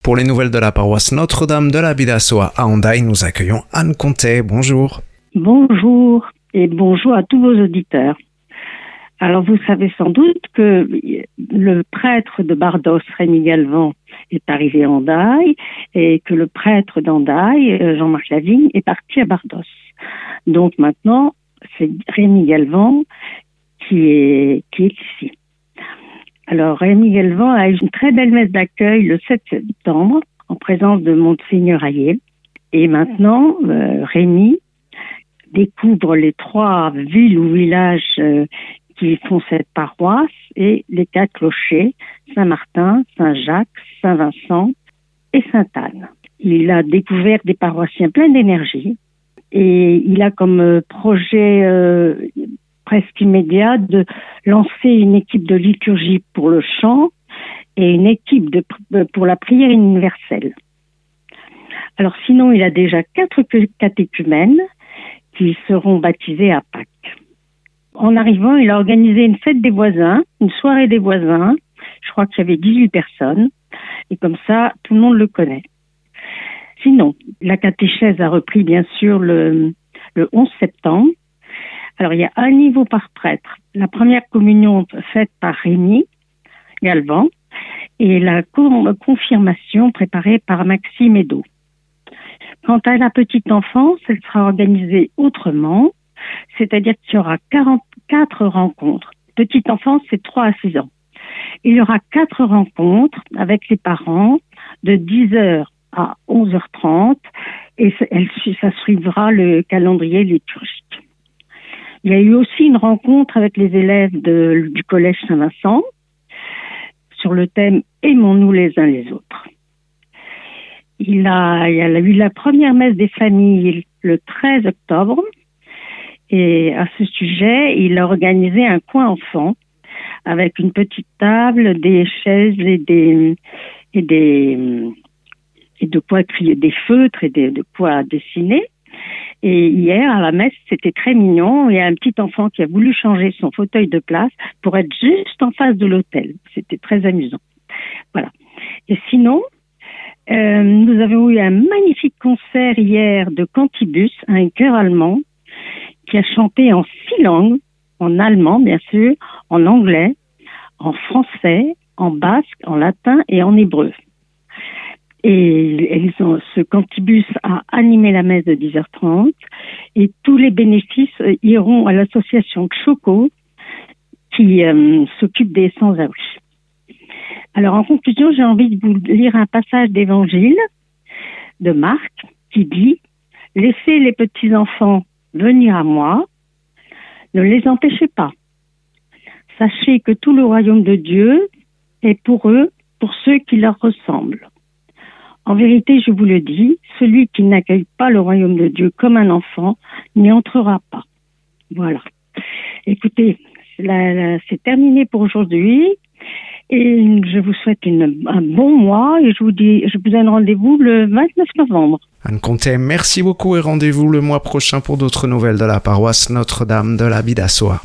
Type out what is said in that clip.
Pour les nouvelles de la paroisse Notre-Dame de la Bidassoa à Hendaye, nous accueillons Anne Comté. Bonjour. Bonjour et bonjour à tous vos auditeurs. Alors vous savez sans doute que le prêtre de Bardos, Rémi Galvan, est arrivé à Hendaye et que le prêtre d'Hendaye, Jean-Marc Lavigne, est parti à Bardos. Donc maintenant, c'est Rémi Galvan qui est ici. Alors, Rémi Galvan a eu une très belle messe d'accueil le 7 septembre, en présence de Monseigneur Hayet. Et maintenant, Rémi découvre les 3 villes ou villages qui font cette paroisse et les 4 clochers, Saint-Martin, Saint-Jacques, Saint-Vincent et Sainte-Anne. Il a découvert des paroissiens pleins d'énergie et il a comme projet presque immédiat de lancer une équipe de liturgie pour le chant et une équipe pour la prière universelle. Alors sinon, il a déjà 4 catéchumènes qui seront baptisés à Pâques. En arrivant, il a organisé une fête des voisins, une soirée des voisins. Je crois qu'il y avait 18 personnes. Et comme ça, tout le monde le connaît. Sinon, la catéchèse a repris bien sûr le 11 septembre. Alors, il y a un niveau par prêtre. La première communion faite par Rémi Galvan et la confirmation préparée par Maxime Edo. Quant à la petite enfance, elle sera organisée autrement, c'est-à-dire qu'il y aura 44 rencontres. Petite enfance, c'est 3 à 6 ans. Il y aura 4 rencontres avec les parents de 10h à 11h30 et ça suivra le calendrier liturgique. Il y a eu aussi une rencontre avec les élèves du collège Saint-Vincent sur le thème « Aimons-nous les uns les autres ». Il y a eu la première messe des familles le 13 octobre et à ce sujet, il a organisé un coin enfant avec une petite table, des chaises et de quoi crier, des feutres et de quoi dessiner. Et hier, à la messe, c'était très mignon. Il y a un petit enfant qui a voulu changer son fauteuil de place pour être juste en face de l'autel. C'était très amusant. Voilà. Et sinon, nous avons eu un magnifique concert hier de Cantibus, un chœur allemand, qui a chanté en 6 langues, en allemand, bien sûr, en anglais, en français, en basque, en latin et en hébreu. Et ce Cantibus a animé la messe de 10h30 et tous les bénéfices iront à l'association Choco qui s'occupe des sans-abri. Alors en conclusion, j'ai envie de vous lire un passage d'évangile de Marc qui dit « Laissez les petits-enfants venir à moi, ne les empêchez pas. Sachez que tout le royaume de Dieu est pour eux, pour ceux qui leur ressemblent. En vérité, je vous le dis, celui qui n'accueille pas le royaume de Dieu comme un enfant n'y entrera pas. » Voilà. Écoutez, c'est terminé pour aujourd'hui et je vous souhaite un bon mois et je vous donne rendez-vous le 29 novembre. Anne Comté, merci beaucoup et rendez-vous le mois prochain pour d'autres nouvelles de la paroisse Notre-Dame de la Bidassoa.